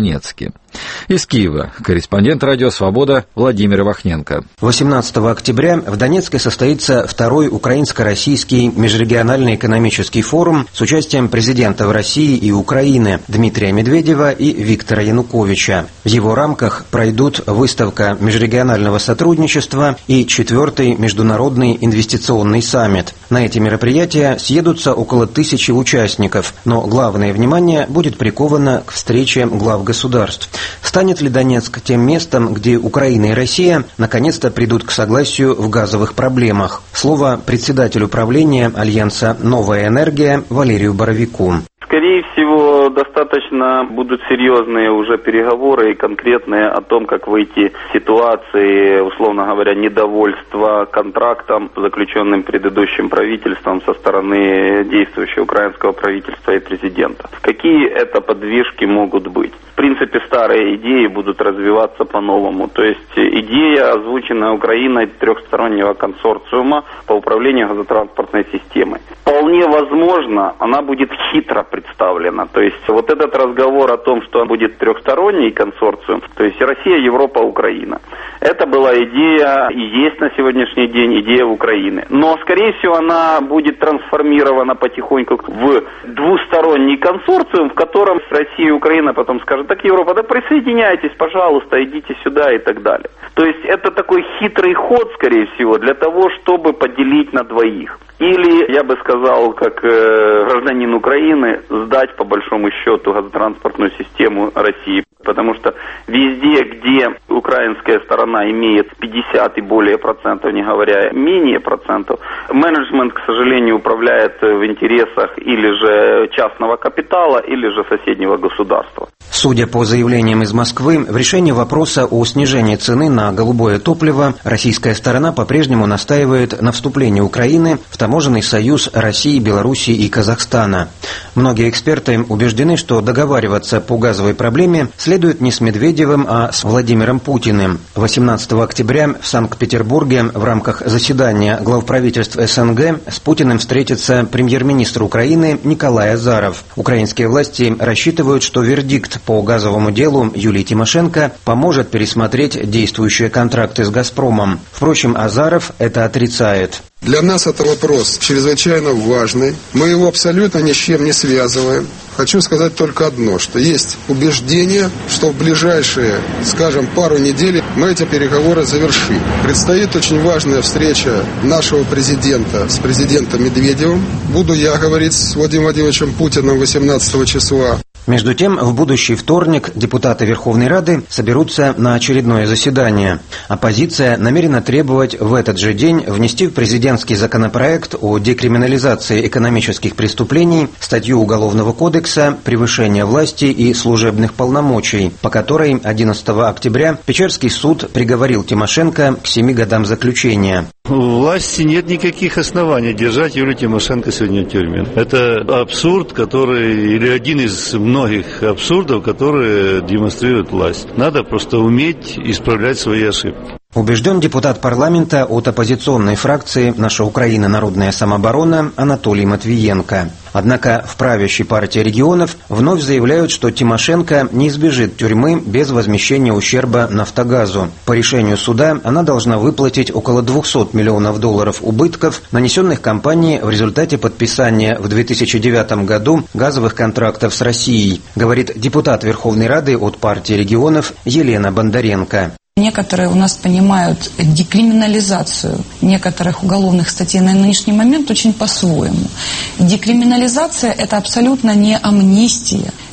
Из Киева корреспондент «Радио Свобода» Владимир Ивахненко. 18 октября в Донецке состоится второй украинско-российский межрегиональный экономический форум с участием президентов России и Украины Дмитрия Медведева и Виктора Януковича. В его рамках пройдут выставка межрегионального сотрудничества и 4-й международный инвестиционный саммит. На эти мероприятия съедутся около 1000 участников, но главное внимание будет приковано к встрече глав государств. Станет ли Донецк тем местом, где Украина и Россия наконец-то придут к согласию в газовых проблемах? Слово председателю правления Альянса «Новая энергия» Валерию Боровику. Скорее всего, достаточно будут серьезные уже переговоры и конкретные о том, как выйти из ситуации, условно говоря, недовольства контрактом, заключенным предыдущим правительством со стороны действующего украинского правительства и президента. Какие это подвижки могут быть? В принципе, старые идеи будут развиваться по-новому. То есть идея, озвученная Украиной трехстороннего консорциума по управлению газотранспортной системой. Вполне возможно, она будет хитро представлена. То есть вот этот разговор о том, что будет трехсторонний консорциум, то есть Россия, Европа, Украина. Это была идея и есть на сегодняшний день идея Украины. Но, скорее всего, она будет трансформирована потихоньку в двусторонний консорциум, в котором Россия и Украина потом скажут: так, Европа, да присоединяйтесь, пожалуйста, идите сюда и так далее. То есть это такой хитрый ход, скорее всего, для того, чтобы поделить на двоих. Или, я бы сказал, как гражданин Украины, сдать по большому счету газотранспортную систему России. Потому что везде, где украинская сторона имеет 50 и более процентов, не говоря менее процентов, менеджмент, к сожалению, управляет в интересах или же частного капитала, или же соседнего государства. Судя по заявлениям из Москвы, в решении вопроса о снижении цены на голубое топливо российская сторона по-прежнему настаивает на вступлении Украины в таможенный союз России, Белоруссии и Казахстана. Многие эксперты убеждены, что договариваться по газовой проблеме следует не с Медведевым, а с Владимиром Путиным. 18 октября в Санкт-Петербурге в рамках заседания глав правительств СНГ с Путиным встретится премьер-министр Украины Николай Азаров. Украинские власти рассчитывают, что вердикт по газовому делу Юлии Тимошенко поможет пересмотреть действующие контракты с «Газпромом». Впрочем, Азаров это отрицает. Для нас это вопрос чрезвычайно важный. Мы его абсолютно ни с чем не связываем. Хочу сказать только одно, что есть убеждение, что в ближайшие, скажем, пару недель мы эти переговоры завершим. Предстоит очень важная встреча нашего президента с президентом Медведевым. Буду я говорить с Владимиром Владимировичем Путиным 18 числа. Между тем, в будущий вторник депутаты Верховной Рады соберутся на очередное заседание. Оппозиция намерена требовать в этот же день внести в президентский законопроект о декриминализации экономических преступлений статью Уголовного кодекса «Превышение власти и служебных полномочий», по которой 11 октября Печерский суд приговорил Тимошенко к 7 годам заключения. У власти нет никаких оснований держать Юлию Тимошенко сегодня в тюрьме. Это абсурд, который, или один из многих абсурдов, которые демонстрирует власть. Надо просто уметь исправлять свои ошибки. Убежден депутат парламента от оппозиционной фракции «Наша Украина. Народная самооборона» Анатолий Матвиенко. Однако в правящей партии регионов вновь заявляют, что Тимошенко не избежит тюрьмы без возмещения ущерба «Нафтогазу». По решению суда она должна выплатить около $200 миллионов убытков, нанесенных компании в результате подписания в 2009 году газовых контрактов с Россией, говорит депутат Верховной Рады от партии регионов Елена Бондаренко. Некоторые у нас понимают декриминализацию некоторых уголовных статей на нынешний момент очень по-своему. Декриминализация – это абсолютно не амнистия,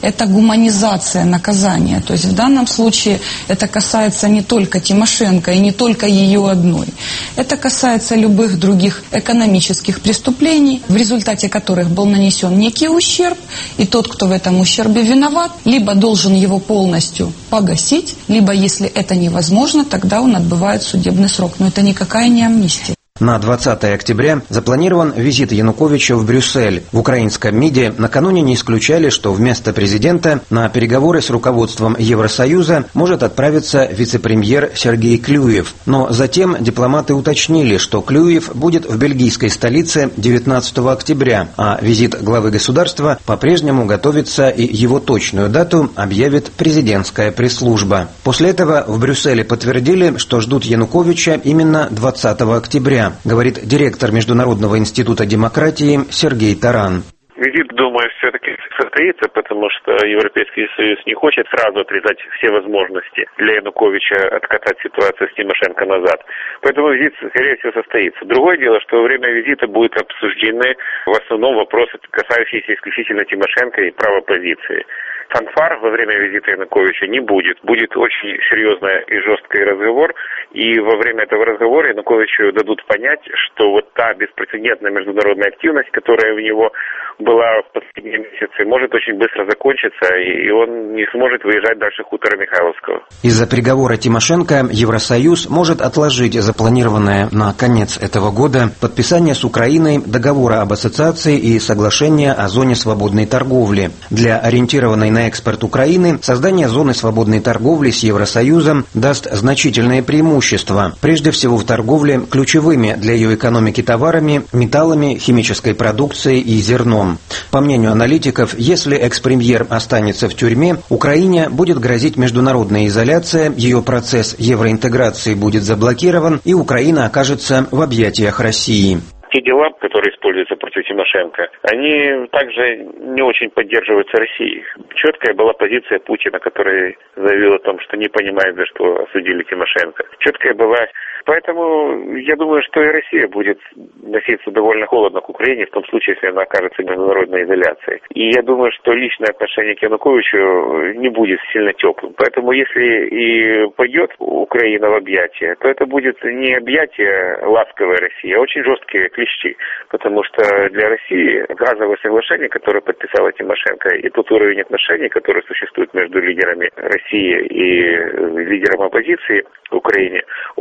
это гуманизация наказания. То есть в данном случае это касается не только Тимошенко и не только ее одной. Это касается любых других экономических преступлений, в результате которых был нанесен некий ущерб, и тот, кто в этом ущербе виноват, либо должен его полностью погасить, либо, если это невозможно, тогда он отбывает судебный срок. Но это никакая не амнистия. На 20 октября запланирован визит Януковича в Брюссель. В украинском МИДе накануне не исключали, что вместо президента на переговоры с руководством Евросоюза может отправиться вице-премьер Сергей Клюев. Но затем дипломаты уточнили, что Клюев будет в бельгийской столице 19 октября, а визит главы государства по-прежнему готовится, и его точную дату объявит президентская пресс-служба. После этого в Брюсселе подтвердили, что ждут Януковича именно 20 октября. Говорит директор Международного института демократии Сергей Таран. Визит, думаю, все-таки состоится, потому что Европейский Союз не хочет сразу отрезать все возможности для Януковича откатать ситуацию с Тимошенко назад. Поэтому визит, скорее всего, состоится. Другое дело, что во время визита будут обсуждены в основном вопросы, касающиеся исключительно Тимошенко и права позиции. Фанфар во время визита Януковича не будет. Будет очень серьезный и жесткий разговор, и во время этого разговора Януковичу дадут понять, что вот та беспрецедентная международная активность, которая у него была в последние месяцы, может очень быстро закончиться, и он не сможет выезжать дальше хутора Михайловского. Из-за приговора Тимошенко Евросоюз может отложить запланированное на конец этого года подписание с Украиной договора об ассоциации и соглашения о зоне свободной торговли. Для ориентированной на экспорт Украины создание зоны свободной торговли с Евросоюзом даст значительные преимущества, прежде всего в торговле ключевыми для ее экономики товарами, металлами, химической продукцией и зерном. По мнению аналитиков, если экс-премьер останется в тюрьме, Украине будет грозить международная изоляция, ее процесс евроинтеграции будет заблокирован, и Украина окажется в объятиях России. Те дела, которые используются против Тимошенко, они также не очень поддерживаются Россией. Четкая была позиция Путина, который заявил о том, что не понимает, за что осудили Тимошенко. Четкая была. Поэтому я думаю, что и Россия будет относиться довольно холодно к Украине, в том случае, если она окажется в международной изоляции. И я думаю, что личное отношение к Януковичу не будет сильно теплым. Поэтому если и пойдет Украина в объятия, то это будет не объятия ласковой России, а очень жесткие клещи. Потому что для России газовое соглашение, которое подписала Тимошенко, и тот уровень отношений, который существует между лидерами России и лидером оппозиции в Украине,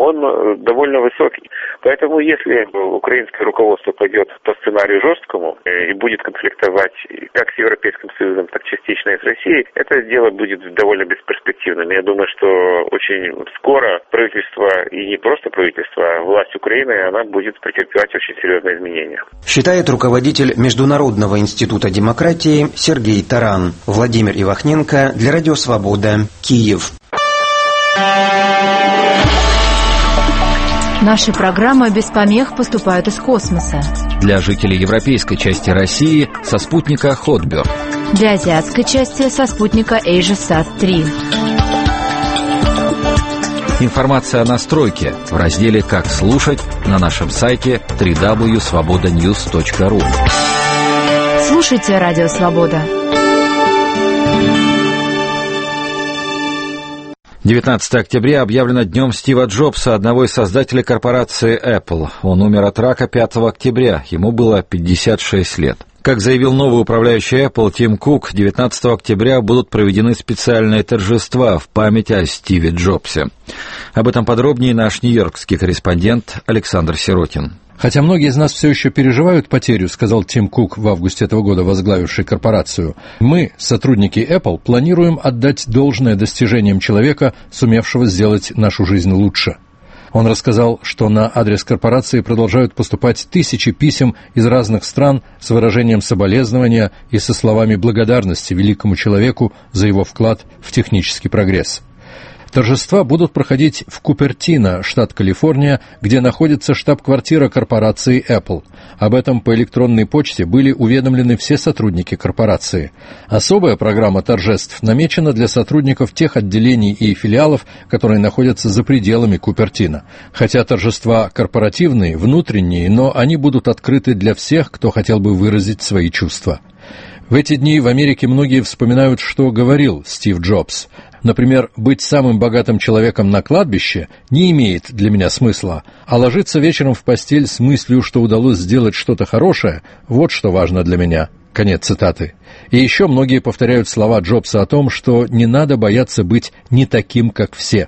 он довольно высокий. Поэтому если украинское руководство пойдет по сценарию жесткому и будет конфликтовать как с Европейским Союзом, так частично и с Россией, это дело будет довольно бесперспективным. Я думаю, что очень скоро правительство, и не просто правительство, а власть Украины, она будет претерпевать очень серьезные изменения. Считает руководитель Международного института демократии Сергей Таран. Владимир Ивахненко для Радио Свобода, Киев. Наши программы без помех поступают из космоса. Для жителей европейской части России со спутника Hotbird. Для азиатской части со спутника AsiaSat-3. Информация о настройке в разделе «Как слушать» на нашем сайте www.svobodanews.ru. Слушайте Радио Свобода. 19 октября объявлено днем Стива Джобса, одного из создателей корпорации Apple. Он умер от рака 5 октября, ему было 56 лет. Как заявил новый управляющий Apple Тим Кук, 19 октября будут проведены специальные торжества в память о Стиве Джобсе. Об этом подробнее наш нью-йоркский корреспондент Александр Сиротин. Хотя многие из нас все еще переживают потерю, сказал Тим Кук в августе этого года, возглавивший корпорацию, мы, сотрудники Apple, планируем отдать должное достижениям человека, сумевшего сделать нашу жизнь лучше. Он рассказал, что на адрес корпорации продолжают поступать тысячи писем из разных стран с выражением соболезнования и со словами благодарности великому человеку за его вклад в технический прогресс. Торжества будут проходить в Купертино, штат Калифорния, где находится штаб-квартира корпорации Apple. Об этом по электронной почте были уведомлены все сотрудники корпорации. Особая программа торжеств намечена для сотрудников тех отделений и филиалов, которые находятся за пределами Купертино. Хотя торжества корпоративные, внутренние, но они будут открыты для всех, кто хотел бы выразить свои чувства. В эти дни в Америке многие вспоминают, что говорил Стив Джобс. Например, быть самым богатым человеком на кладбище не имеет для меня смысла, а ложиться вечером в постель с мыслью, что удалось сделать что-то хорошее, вот что важно для меня. Конец цитаты. И еще многие повторяют слова Джобса о том, что не надо бояться быть не таким, как все.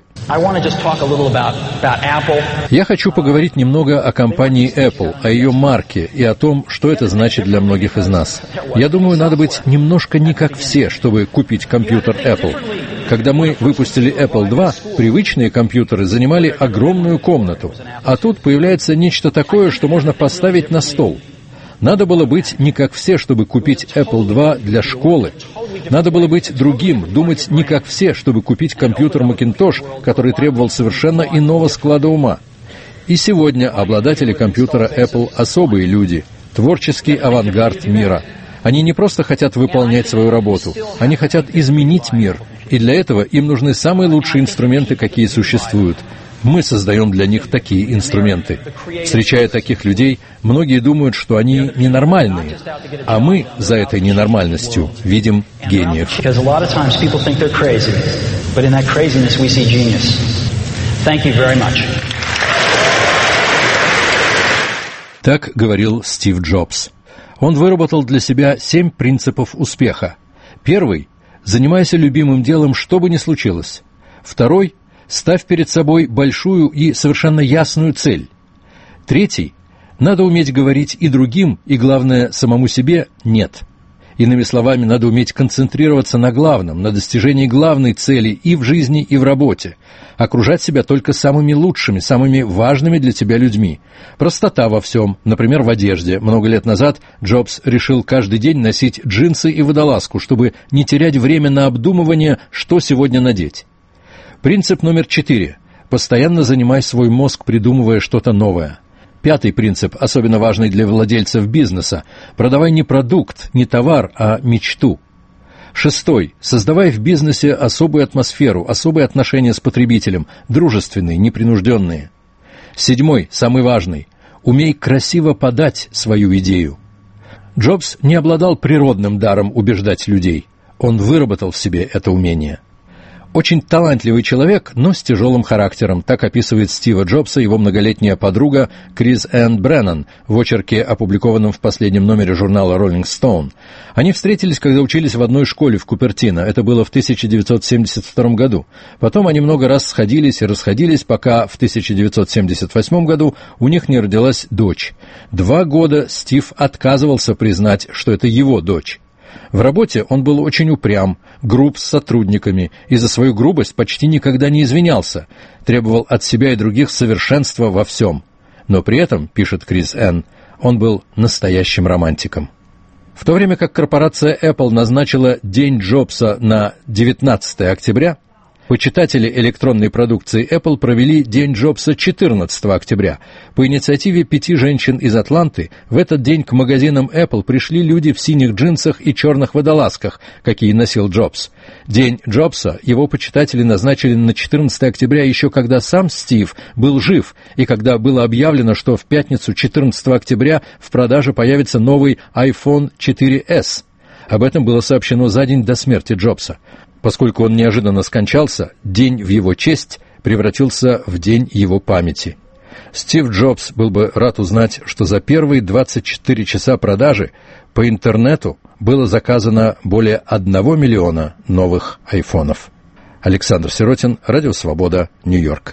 Я хочу поговорить немного о компании Apple, о ее марке и о том, что это значит для многих из нас. Я думаю, надо быть немножко не как все, чтобы купить компьютер Apple. Когда мы выпустили Apple II, привычные компьютеры занимали огромную комнату, а тут появляется нечто такое, что можно поставить на стол. Надо было быть не как все, чтобы купить Apple II для школы. Надо было быть другим, думать не как все, чтобы купить компьютер Macintosh, который требовал совершенно иного склада ума. И сегодня обладатели компьютера Apple особые люди, творческий авангард мира. Они не просто хотят выполнять свою работу, они хотят изменить мир, и для этого им нужны самые лучшие инструменты, какие существуют. Мы создаем для них такие инструменты. Встречая таких людей, многие думают, что они ненормальные, а мы за этой ненормальностью видим гениев. Так говорил Стив Джобс. Он выработал для себя 7 принципов успеха. Первый – занимайся любимым делом, что бы ни случилось. Второй – ставь перед собой большую и совершенно ясную цель. Третий – надо уметь говорить и другим, и, главное, самому себе «нет». Иными словами, надо уметь концентрироваться на главном, на достижении главной цели и в жизни, и в работе. Окружать себя только самыми лучшими, самыми важными для тебя людьми. Простота во всем, например, в одежде. Много лет назад Джобс решил каждый день носить джинсы и водолазку, чтобы не терять время на обдумывание, что сегодня надеть. Принцип номер 4. Постоянно занимай свой мозг, придумывая что-то новое. 5-й принцип, особенно важный для владельцев бизнеса. Продавай не продукт, не товар, а мечту. 6-й. Создавай в бизнесе особую атмосферу, особые отношения с потребителем, дружественные, непринужденные. 7-й, самый важный. Умей красиво подать свою идею. Джобс не обладал природным даром убеждать людей. Он выработал в себе это умение. Очень талантливый человек, но с тяжелым характером, так описывает Стива Джобса его многолетняя подруга Крис Энн Бреннан в очерке, опубликованном в последнем номере журнала Rolling Stone. Они встретились, когда учились в одной школе в Купертино, это было в 1972 году. Потом они много раз сходились и расходились, пока в 1978 году у них не родилась дочь. 2 года Стив отказывался признать, что это его дочь. В работе он был очень упрям, груб с сотрудниками и за свою грубость почти никогда не извинялся, требовал от себя и других совершенства во всем. Но при этом, пишет Крис Энн, он был настоящим романтиком. В то время как корпорация Apple назначила День Джобса на 19 октября, почитатели электронной продукции Apple провели День Джобса 14 октября. По инициативе 5 женщин из Атланты в этот день к магазинам Apple пришли люди в синих джинсах и черных водолазках, какие носил Джобс. День Джобса его почитатели назначили на 14 октября еще когда сам Стив был жив, и когда было объявлено, что в пятницу 14 октября в продаже появится новый iPhone 4S. Об этом было сообщено за день до смерти Джобса. Поскольку он неожиданно скончался, день в его честь превратился в день его памяти. Стив Джобс был бы рад узнать, что за первые 24 часа продажи по интернету было заказано более 1 миллиона новых айфонов. Александр Сиротин, Радио Свобода, Нью-Йорк.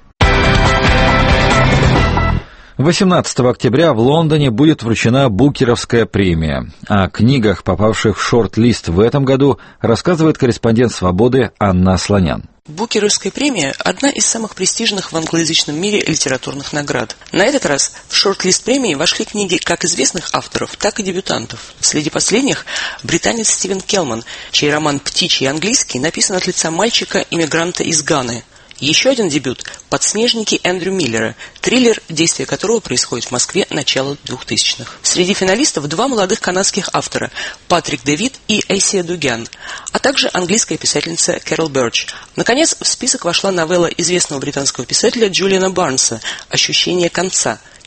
18 октября в Лондоне будет вручена Букеровская премия. О книгах, попавших в шорт-лист в этом году, рассказывает корреспондент «Свободы» Анна Слонян. Букеровская премия – одна из самых престижных в англоязычном мире литературных наград. На этот раз в шорт-лист премии вошли книги как известных авторов, так и дебютантов. Среди последних – британец Стивен Келман, чей роман «Птичий английский» написан от лица мальчика-иммигранта из Ганы. Еще один дебют – «Подснежники» Эндрю Миллера, триллер, действие которого происходит в Москве начала 2000-х. Среди финалистов 2 молодых канадских автора – Патрик Дэвид и Эйсия Дугян, а также английская писательница Кэрол Бёрч. Наконец, в список вошла новелла известного британского писателя Джулиана Барнса «Ощущение конца».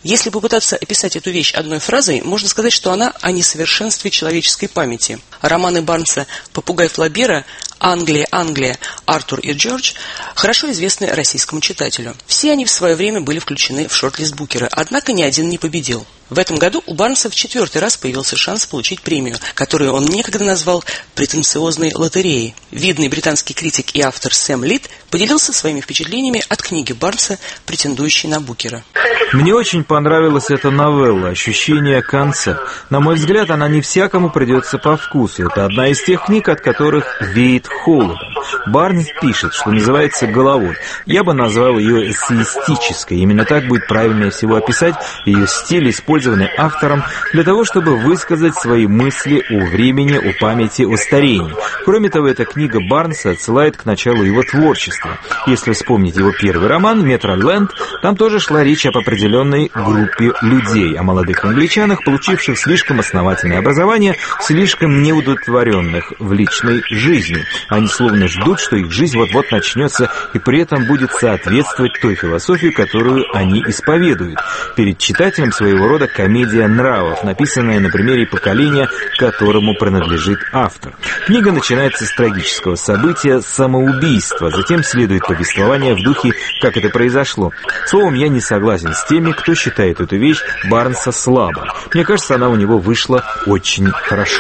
Если попытаться описать эту вещь одной фразой, можно сказать, что она о несовершенстве человеческой памяти. Романы Барнса «Попугай Флабера», «Англия, Англия», «Артур и Джордж» хорошо известны российскому читателю. Все они в свое время были включены в шорт-лист Букера, однако ни один не победил. В этом году у Барнса в 4-й раз появился шанс получить премию, которую он некогда назвал претенциозной лотереей. Видный британский критик и автор Сэм Лид поделился своими впечатлениями от книги Барнса, претендующей на Букера. Мне очень понравилась эта новелла «Ощущение конца». На мой взгляд, она не всякому придется по вкусу. Это одна из тех книг, от которых веет холодом. Барнс пишет, что называется «головой». Я бы назвал ее эссеистической. Именно так будет правильнее всего описать ее стиль, использованный автором для того, чтобы высказать свои мысли о времени, о памяти, о старении. Кроме того, эта книга Барнса отсылает к началу его творчества. Если вспомнить его первый роман «Метроленд», там тоже шла речь об определенной группе людей, о молодых англичанах, получивших слишком основательное образование, слишком неудовлетворенных в личной жизни. Они словно ждут, что их жизнь вот-вот начнется и при этом будет соответствовать той философии, которую они исповедуют. Перед читателем своего рода комедия нравов, написанная на примере поколения, которому принадлежит автор. Книга начинается с трагического события самоубийства, затем следует повествование в духе «как это произошло». Словом, я не согласен с теми, кто считает эту вещь Барнса слабой. Мне кажется, она у него вышла очень хорошо.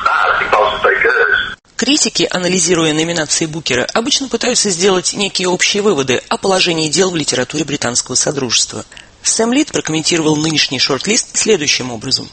Критики, анализируя номинации Букера, обычно пытаются сделать некие общие выводы о положении дел в литературе британского содружества. Сэм Лид прокомментировал нынешний шорт-лист следующим образом.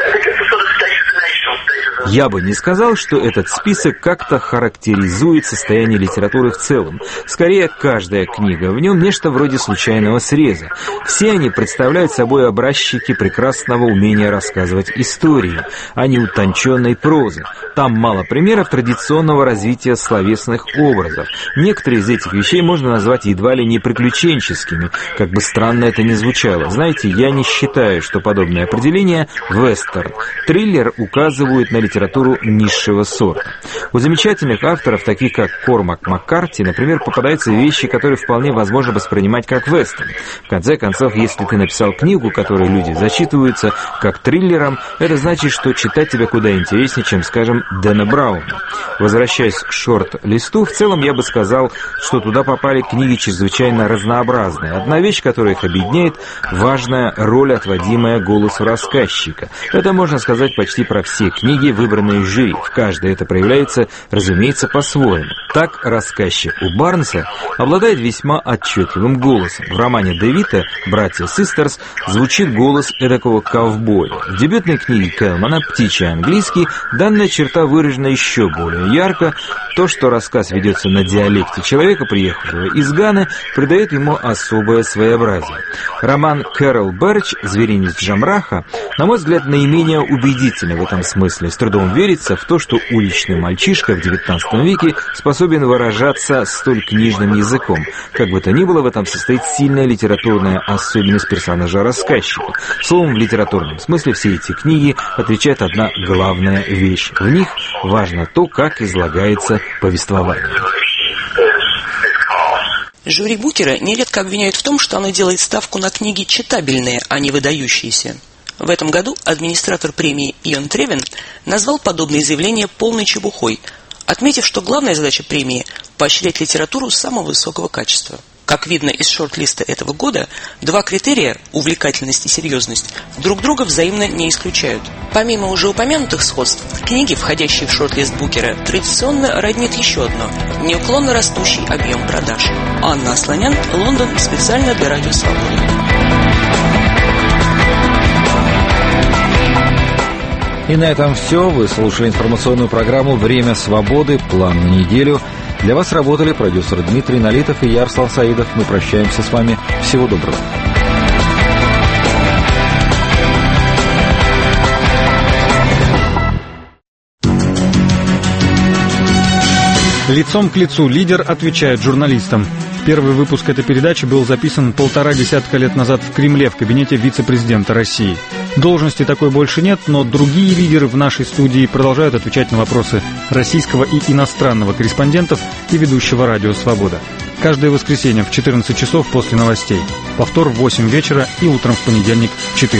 Я бы не сказал, что этот список как-то характеризует состояние литературы в целом. Скорее, каждая книга в нем нечто вроде случайного среза. Все они представляют собой образчики прекрасного умения рассказывать истории, а не утонченной прозы. Там мало примеров традиционного развития словесных образов. Некоторые из этих вещей можно назвать едва ли не приключенческими, как бы странно это ни звучало. Знаете, я не считаю, что подобное определение вестерн. Триллер указывает на литературу низшего сорта. У замечательных авторов, таких как Кормак Маккарти, например, попадаются вещи, которые вполне возможно воспринимать как вестерн. В конце концов, если ты написал книгу, которой люди зачитываются как триллером, это значит, что читать тебе куда интереснее, чем, скажем, Дэна Брауна. Возвращаясь к шорт-листу, в целом я бы сказал, что туда попали книги чрезвычайно разнообразные. Одна вещь, которая их объединяет, важная роль, отводимая голосу рассказчика. Это можно сказать почти про все книги, выбранные жюри. В каждой это проявляется, разумеется, по-своему. Так, рассказчик у Барнса обладает весьма отчетливым голосом. В романе Дэвида «Братья Систерс» звучит голос эдакого ковбоя. В дебютной книге Келмана «Птичий английский» данная черта выражена еще более ярко. То, что рассказ ведется на диалекте человека, приехавшего из Ганы, придает ему особое своеобразие. Роман Кэрол Берч «Зверинец Джамраха», на мой взгляд, наименее убедительный в этом смысле. С трудом верится в то, что уличный мальчишка в XIX веке способен выражаться столь книжным языком. Как бы то ни было, в этом состоит сильная литературная особенность персонажа рассказчика. Словом, в литературном смысле все эти книги отличает одна главная вещь. В них важно то, как излагается повествование. Жюри Букера нередко обвиняют в том, что оно делает ставку на книги читабельные, а не выдающиеся. В этом году администратор премии Ион Тревин назвал подобные заявления полной чепухой, отметив, что главная задача премии – поощрять литературу самого высокого качества. Как видно из шорт-листа этого года, два критерия – увлекательность и серьезность – друг друга взаимно не исключают. Помимо уже упомянутых сходств, книги, входящие в шорт-лист Букера, традиционно роднит еще одно – неуклонно растущий объем продаж. Анна Асланян, Лондон, специально для Радио Свобода. И на этом все. Вы слушали информационную программу «Время свободы. План на неделю». Для вас работали продюсер Дмитрий Налитов и я, Арслан Саидов. Мы прощаемся с вами. Всего доброго. Лицом к лицу лидер отвечает журналистам. Первый выпуск этой передачи был записан 1,5 десятка лет назад в Кремле, в кабинете вице-президента России. Должности такой больше нет, но другие лидеры в нашей студии продолжают отвечать на вопросы российского и иностранного корреспондентов и ведущего «Радио Свобода». Каждое воскресенье в 14 часов после новостей. Повтор в 8 вечера и утром в понедельник в 4.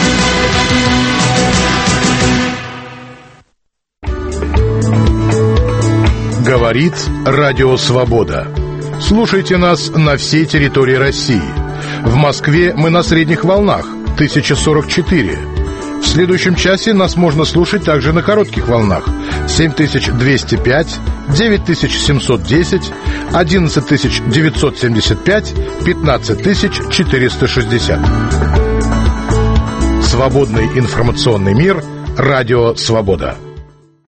Говорит Радио Свобода. Слушайте нас на всей территории России. В Москве мы на средних волнах 1044. В следующем часе нас можно слушать также на коротких волнах 7205, 9710, 11975, 15460. Свободный информационный мир. Радио Свобода.